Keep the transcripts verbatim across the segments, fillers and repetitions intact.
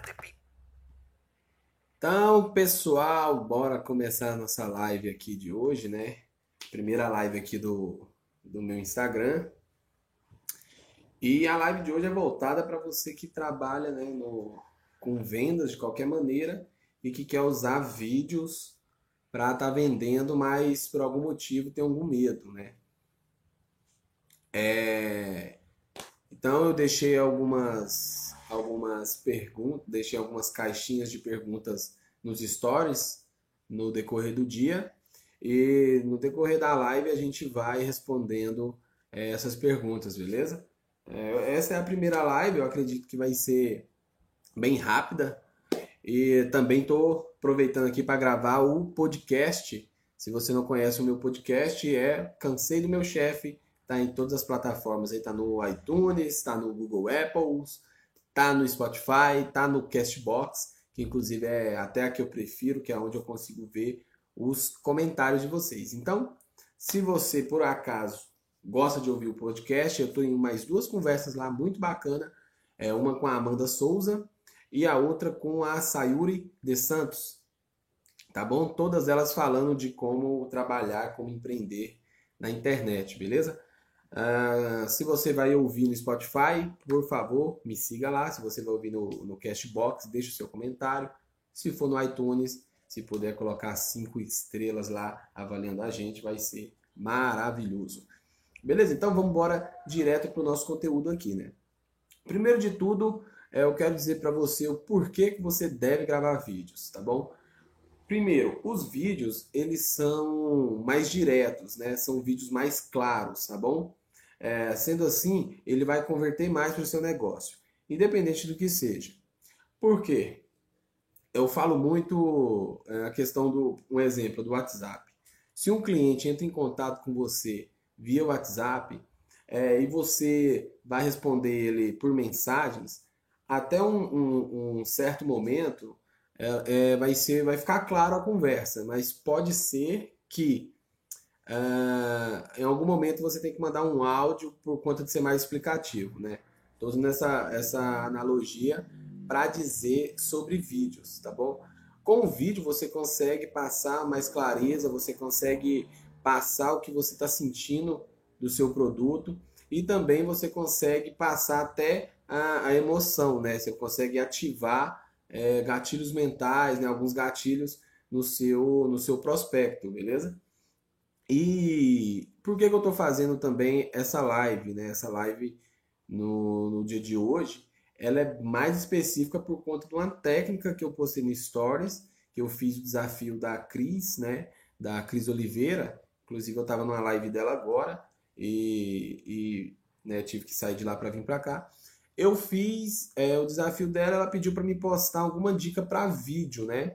Então, pessoal, bora começar a nossa live aqui de hoje, né? Primeira live aqui do, do meu Instagram. E a live de hoje é voltada para você que trabalha, né, no, com vendas de qualquer maneira e que quer usar vídeos para estar vendendo, mas por algum motivo tem algum medo, né? É, Então eu deixei algumas algumas perguntas, deixei algumas caixinhas de perguntas nos stories no decorrer do dia e no decorrer da live a gente vai respondendo eh, essas perguntas, beleza? Eh, essa é a primeira live, eu acredito que vai ser bem rápida e também estou aproveitando aqui para gravar o podcast. Se você não conhece o meu podcast, é Cansei do Meu Chefe. Tá em todas as plataformas. Aí tá no iTunes, tá no Google Apple, tá no Spotify, tá no Castbox, que inclusive é até a que eu prefiro, que é onde eu consigo ver os comentários de vocês. Então, se você por acaso gosta de ouvir o podcast, eu estou em mais duas conversas lá muito bacana, é uma com a Amanda Souza e a outra com a Sayuri de Santos, tá bom? Todas elas falando de como trabalhar, como empreender na internet, beleza? Uh, se você vai ouvir no Spotify, por favor, me siga lá. Se você vai ouvir no, no Castbox, deixe o seu comentário. Se for no iTunes, se puder colocar cinco estrelas lá avaliando a gente, vai ser maravilhoso. Beleza? Então vamos embora direto para o nosso conteúdo aqui, né? Primeiro de tudo, eu quero dizer para você o porquê que você deve gravar vídeos, tá bom? Primeiro, os vídeos, eles são mais diretos, né? São vídeos mais claros, tá bom? É, sendo assim, ele vai converter mais para o seu negócio, independente do que seja. Por quê? Eu falo muito é, a questão do, um exemplo do WhatsApp. Se um cliente entra em contato com você via WhatsApp é, e você vai responder ele por mensagens, até um, um, um certo momento é, é, vai ser, vai ficar claro a conversa, mas pode ser que uh, em algum momento você tem que mandar um áudio por conta de ser mais explicativo, né? Estou usando essa, essa analogia para dizer sobre vídeos, tá bom? Com o vídeo você consegue passar mais clareza, você consegue passar o que você está sentindo do seu produto e também você consegue passar até a, a emoção, né? Você consegue ativar é, gatilhos mentais, né? Alguns gatilhos no seu, no seu prospecto, beleza? E por que, que eu estou fazendo também essa live, né? Essa live no, no dia de hoje, ela é mais específica por conta de uma técnica que eu postei no Stories, que eu fiz o desafio da Cris, né? Da Cris Oliveira. Inclusive eu estava numa live dela agora e, e né, tive que sair de lá para vir para cá. Eu fiz é, o desafio dela, ela pediu para me postar alguma dica para vídeo, né?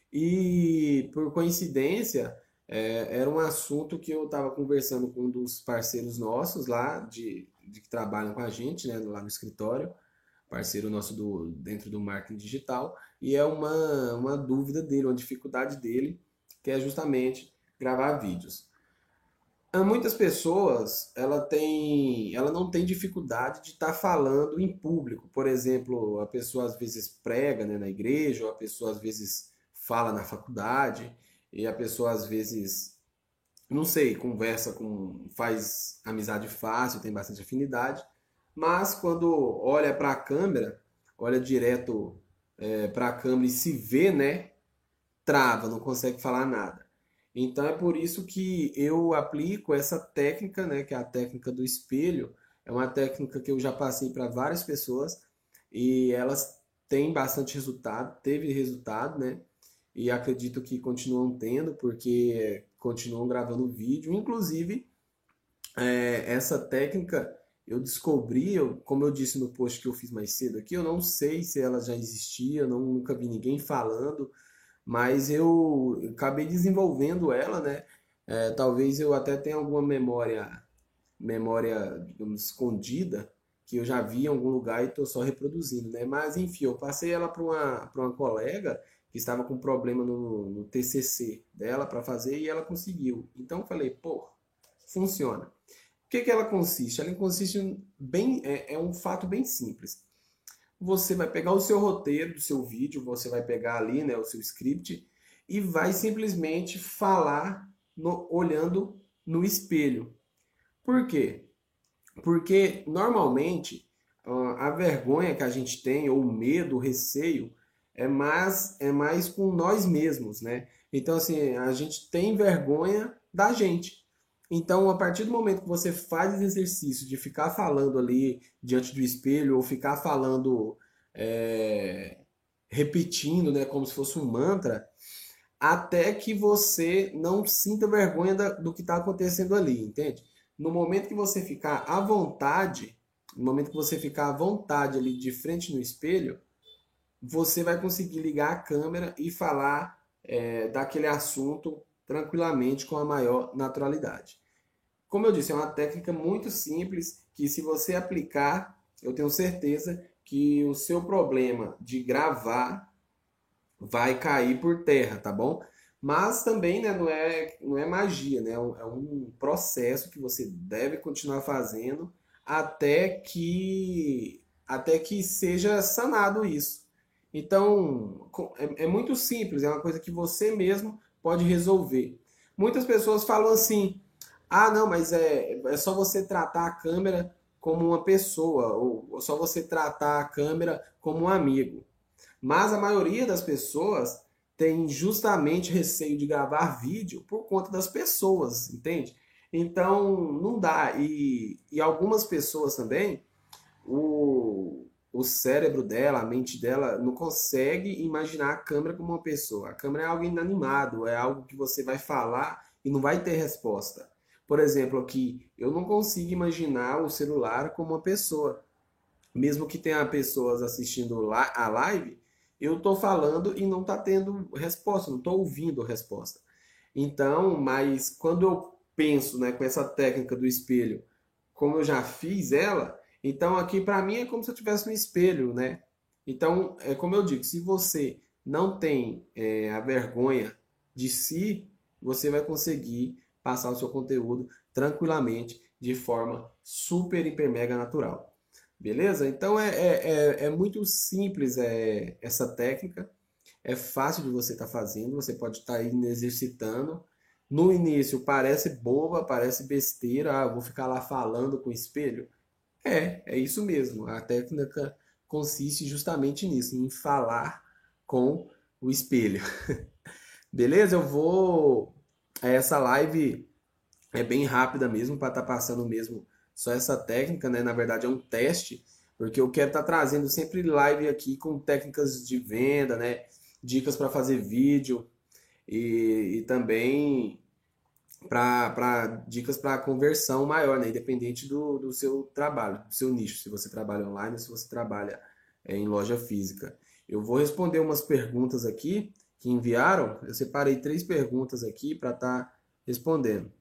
E por coincidência, é, era um assunto que eu estava conversando com um dos parceiros nossos lá, de, de que trabalham com a gente, né, lá no escritório, parceiro nosso do, dentro do marketing digital, e é uma, uma dúvida dele, uma dificuldade dele, que é justamente gravar vídeos. Muitas pessoas, ela tem, ela não tem dificuldade de estar falando em público. Por exemplo, a pessoa às vezes prega, né, na igreja, ou a pessoa às vezes fala na faculdade, e a pessoa às vezes, não sei, conversa com, faz amizade fácil, tem bastante afinidade, mas quando olha para a câmera, olha direto é, para a câmera e se vê, né, trava, não consegue falar nada. Então é por isso que eu aplico essa técnica, né, que é a técnica do espelho. É uma técnica que eu já passei para várias pessoas e elas têm bastante resultado, teve resultado, né? E acredito que continuam tendo, porque continuam gravando vídeo. Inclusive, é, essa técnica eu descobri, eu, como eu disse no post que eu fiz mais cedo aqui, eu não sei se ela já existia, não, nunca vi ninguém falando, mas eu acabei desenvolvendo ela, né? É, talvez eu até tenha alguma memória, memória, digamos, escondida, que eu já vi em algum lugar e estou só reproduzindo, né? Mas enfim, eu passei ela para uma, para uma colega que estava com problema no, no T C C dela para fazer e ela conseguiu. Então eu falei, pô, funciona. O que, que ela consiste? Ela consiste em bem, é, é um fato bem simples. você vai pegar o seu roteiro do seu vídeo, você vai pegar ali, né, o seu script e vai simplesmente falar no, olhando no espelho. Por quê? Porque normalmente a vergonha que a gente tem, ou o medo, o receio, é mais, é mais com nós mesmos, né? Então, assim, a gente tem vergonha da gente. Então, a partir do momento que você faz esse exercício de ficar falando ali diante do espelho, ou ficar falando, é, repetindo, né, como se fosse um mantra, até que você não sinta vergonha da- do que está acontecendo ali, entende? No momento que você ficar à vontade, no momento que você ficar à vontade ali de frente no espelho, você vai conseguir ligar a câmera e falar é, daquele assunto tranquilamente com a maior naturalidade. Como eu disse, é uma técnica muito simples que, se você aplicar, eu tenho certeza que o seu problema de gravar vai cair por terra, tá bom? Mas também, né, não é, não é magia, né? É um, é um processo que você deve continuar fazendo até que até que seja sanado isso. Então, é, é muito simples, é uma coisa que você mesmo pode resolver. Muitas pessoas falam assim: ah, não, mas é, é só você tratar a câmera como uma pessoa, ou só você tratar a câmera como um amigo. Mas a maioria das pessoas tem justamente receio de gravar vídeo por conta das pessoas, entende? Então, não dá. E, e algumas pessoas também, o, o cérebro dela, a mente dela, não consegue imaginar a câmera como uma pessoa. A câmera é algo inanimado, é algo que você vai falar e não vai ter resposta. Por exemplo, aqui, eu não consigo imaginar o celular como uma pessoa. Mesmo que tenha pessoas assistindo a live, eu estou falando e não está tendo resposta, não estou ouvindo resposta. Então, mas quando eu penso, né, com essa técnica do espelho, como eu já fiz ela, então aqui para mim é como se eu estivesse no espelho, né? Então, é como eu digo, se você não tem é, a vergonha de si, você vai conseguir passar o seu conteúdo tranquilamente, de forma super, hiper, mega natural. Beleza? Então é, é, é, é muito simples é, essa técnica. É fácil de você estar fazendo. Você pode estar aí exercitando. No início parece boba, parece besteira. Ah, vou ficar lá falando com o espelho. É, é isso mesmo. A técnica consiste justamente nisso, em falar com o espelho. Beleza? Eu vou. Essa live é bem rápida mesmo, para estar passando mesmo só essa técnica, né? Na verdade é um teste, porque eu quero estar trazendo sempre live aqui com técnicas de venda, né? Dicas para fazer vídeo e, e também para dicas para conversão maior, né? Independente do, do seu trabalho, do seu nicho, se você trabalha online ou se você trabalha é, em loja física. Eu vou responder umas perguntas aqui que enviaram. Eu separei três perguntas aqui para estar respondendo.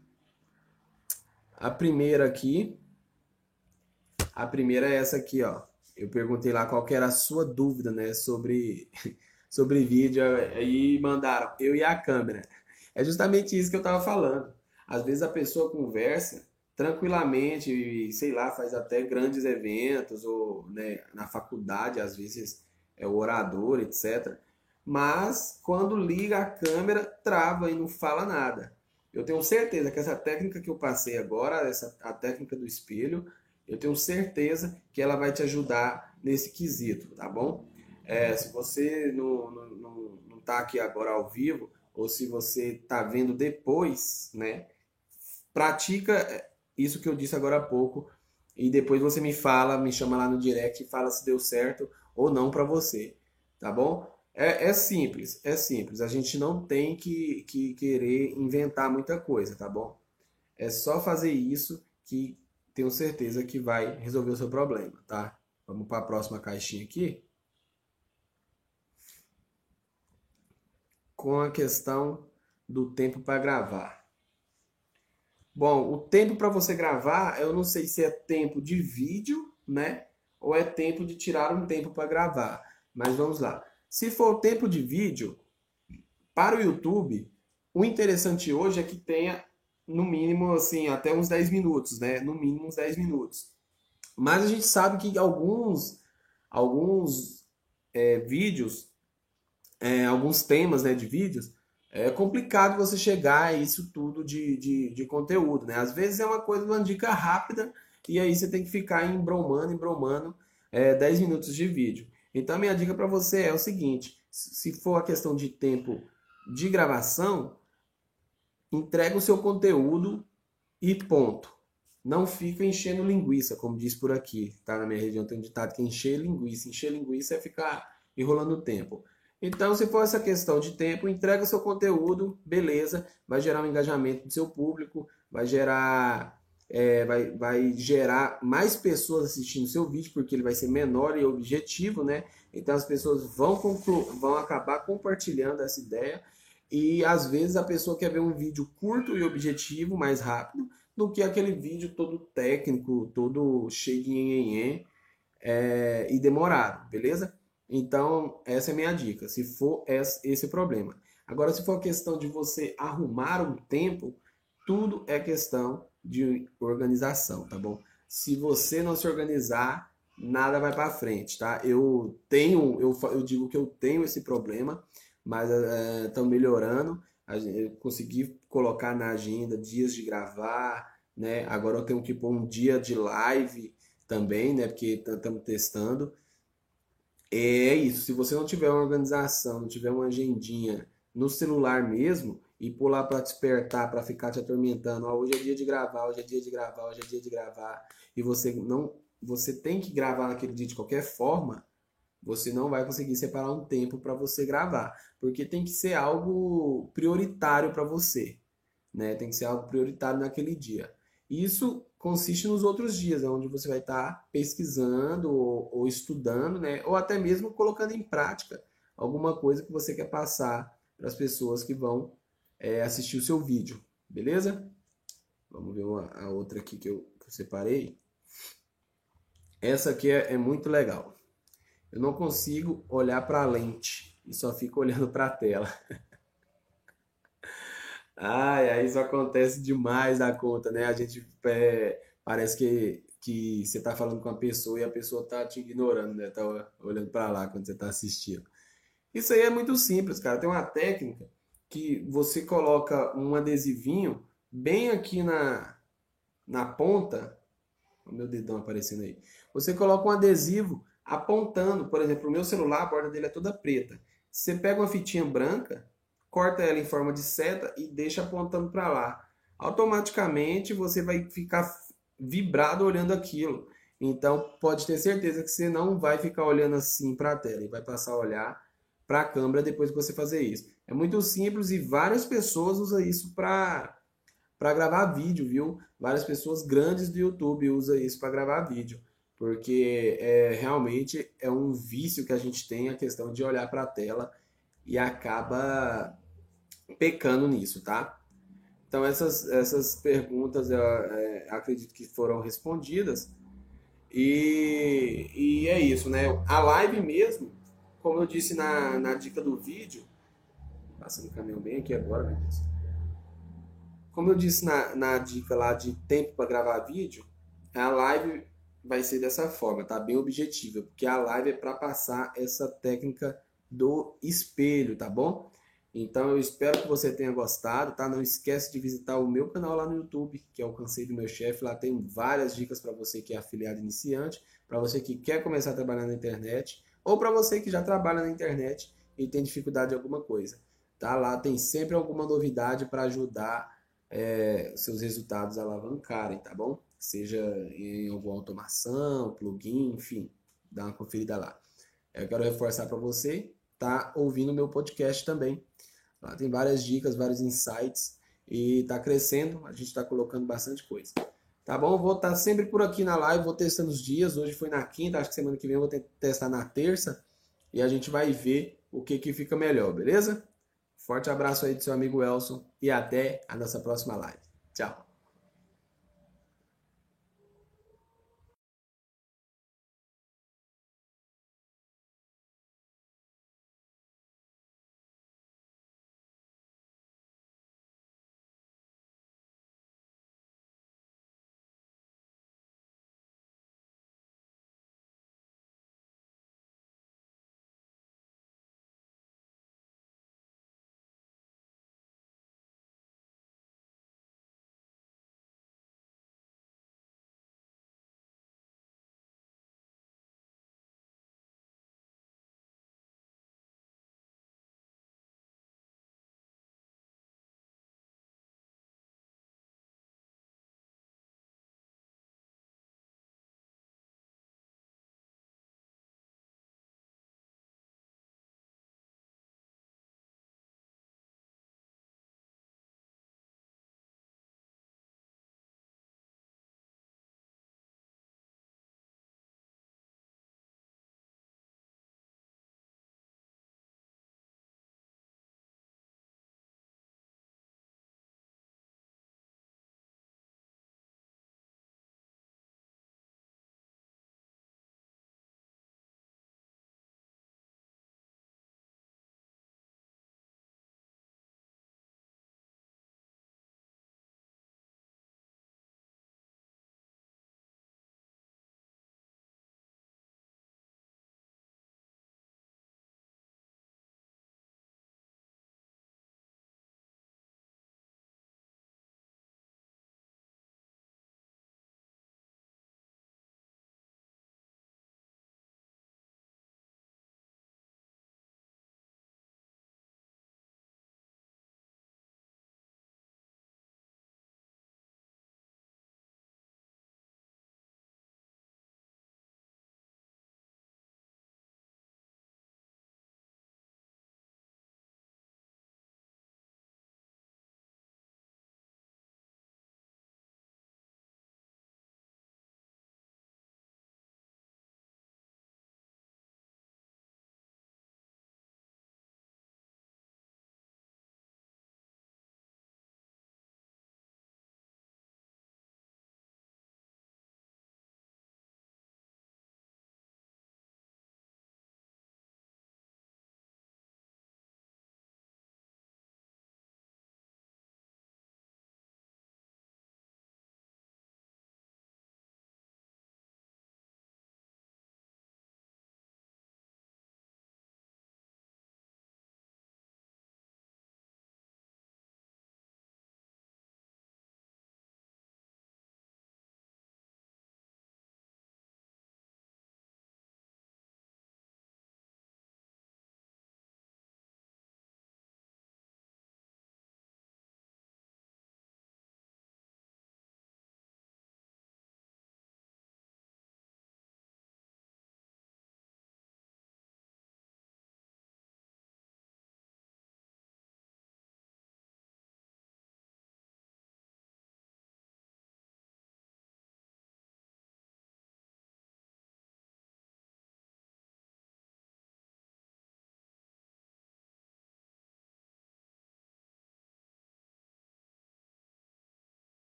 A primeira aqui, a primeira é essa aqui, ó. Eu perguntei lá qual que era a sua dúvida, né, sobre, sobre vídeo, aí mandaram eu e a câmera. É justamente isso que eu tava falando. Às vezes a pessoa conversa tranquilamente, e, sei lá, faz até grandes eventos, ou né, na faculdade, às vezes é o orador, etcétera. Mas quando liga a câmera, trava e não fala nada. Eu tenho certeza que essa técnica que eu passei agora, essa, a técnica do espelho, eu tenho certeza que ela vai te ajudar nesse quesito, tá bom? É, se você não, não, não, não tá aqui agora ao vivo, ou se você tá vendo depois, né? Pratica isso que eu disse agora há pouco, e depois você me fala, me chama lá no direct e fala se deu certo ou não para você, tá bom? É, é simples, é simples. A gente não tem que, que querer inventar muita coisa, tá bom? É só fazer isso que tenho certeza que vai resolver o seu problema, tá? Vamos para a próxima caixinha aqui. Com a questão do tempo para gravar. Bom, o tempo para você gravar, eu não sei se é tempo de vídeo, né? Ou é tempo de tirar um tempo para gravar. Mas vamos lá. Se for tempo de vídeo, para o YouTube, o interessante hoje é que tenha, no mínimo, assim, até uns dez minutos, né? No mínimo uns dez minutos. Mas a gente sabe que alguns alguns é, vídeos, é, alguns temas, né, de vídeos, é complicado você chegar a isso tudo de, de, de conteúdo, né? Às vezes é uma coisa, uma dica rápida, e aí você tem que ficar embromando, embromando é, dez minutos de vídeo. Então, minha dica para você é o seguinte, se for a questão de tempo de gravação, entrega o seu conteúdo e ponto. Não fica enchendo linguiça, como diz por aqui, tá? Na minha região tem um ditado que é encher linguiça. Encher linguiça é ficar enrolando o tempo. Então, se for essa questão de tempo, entrega o seu conteúdo, beleza, vai gerar um engajamento do seu público, vai gerar, é, vai, vai gerar mais pessoas assistindo o seu vídeo, porque ele vai ser menor e objetivo, né? Então, as pessoas vão, conclu vão acabar compartilhando essa ideia. E às vezes a pessoa quer ver um vídeo curto e objetivo, mais rápido, do que aquele vídeo todo técnico, todo cheio de nhenhenhê é, e demorado, beleza? Então, essa é a minha dica, se for esse o problema. Agora, se for questão de você arrumar um tempo, tudo é questão de organização, tá bom? Se você não se organizar, nada vai para frente, tá? Eu tenho, eu, eu digo que eu tenho esse problema, mas estão é, melhorando. Eu consegui colocar na agenda dias de gravar, né? Agora eu tenho que pôr um dia de live também, né? Porque estamos testando. É isso. Se você não tiver uma organização, não tiver uma agendinha no celular mesmo e pôr lá para despertar, para ficar te atormentando, ó, hoje é dia de gravar, hoje é dia de gravar, hoje é dia de gravar, e você não, você tem que gravar naquele dia de qualquer forma, você não vai conseguir separar um tempo para você gravar, porque tem que ser algo prioritário para você, né? Tem que ser algo prioritário naquele dia. Isso consiste nos outros dias, onde você vai estar pesquisando ou, ou estudando, né? Ou até mesmo colocando em prática alguma coisa que você quer passar para as pessoas que vão é, assistir o seu vídeo, beleza? Vamos ver uma, a outra aqui que eu, que eu separei. Essa aqui é, é muito legal. Eu não consigo olhar para a lente e só fico olhando para a tela. Ai, aí isso acontece demais da conta, né? A gente é, parece que, que você tá falando com a pessoa e a pessoa tá te ignorando, né? Tá olhando para lá quando você tá assistindo. Isso aí é muito simples, cara. Tem uma técnica que você coloca um adesivinho bem aqui na, na ponta. O meu dedão aparecendo aí. Você coloca um adesivo apontando, por exemplo, o meu celular, a borda dele é toda preta. Você pega uma fitinha branca, corta ela em forma de seta e deixa apontando para lá. Automaticamente você vai ficar vibrado olhando aquilo. Então pode ter certeza que você não vai ficar olhando assim para a tela e vai passar a olhar para a câmera depois que você fazer isso. É muito simples e várias pessoas usam isso para para gravar vídeo, viu? Várias pessoas grandes do YouTube usam isso para gravar vídeo, porque é, realmente é um vício que a gente tem, a questão de olhar para a tela e acaba pecando nisso, tá? Então essas, essas perguntas eu é, acredito que foram respondidas e, e é isso, né? A live mesmo, como eu disse na, na dica do vídeo, passando o caminhão bem aqui agora, meu Deus. Como eu disse na, na dica lá de tempo para gravar vídeo, a live vai ser dessa forma, tá? Bem objetiva, porque a live é para passar essa técnica do espelho, tá bom? Então eu espero que você tenha gostado, tá? Não esquece de visitar o meu canal lá no YouTube, que é o Cansei do Meu Chefe. Lá tem várias dicas para você que é afiliado iniciante, para você que quer começar a trabalhar na internet, ou para você que já trabalha na internet e tem dificuldade em alguma coisa, tá? Lá tem sempre alguma novidade para ajudar É, seus resultados alavancarem, tá bom? Seja em alguma automação, plugin, enfim, dá uma conferida lá. Eu quero reforçar para você, tá ouvindo meu podcast também. Lá tem várias dicas, vários insights e tá crescendo, a gente tá colocando bastante coisa. Tá bom? Vou estar sempre por aqui na live, vou testando os dias. Hoje foi na quinta, acho que semana que vem eu vou testar na terça e a gente vai ver o que que fica melhor, beleza? Forte abraço aí do seu amigo Elson e até a nossa próxima live. Tchau!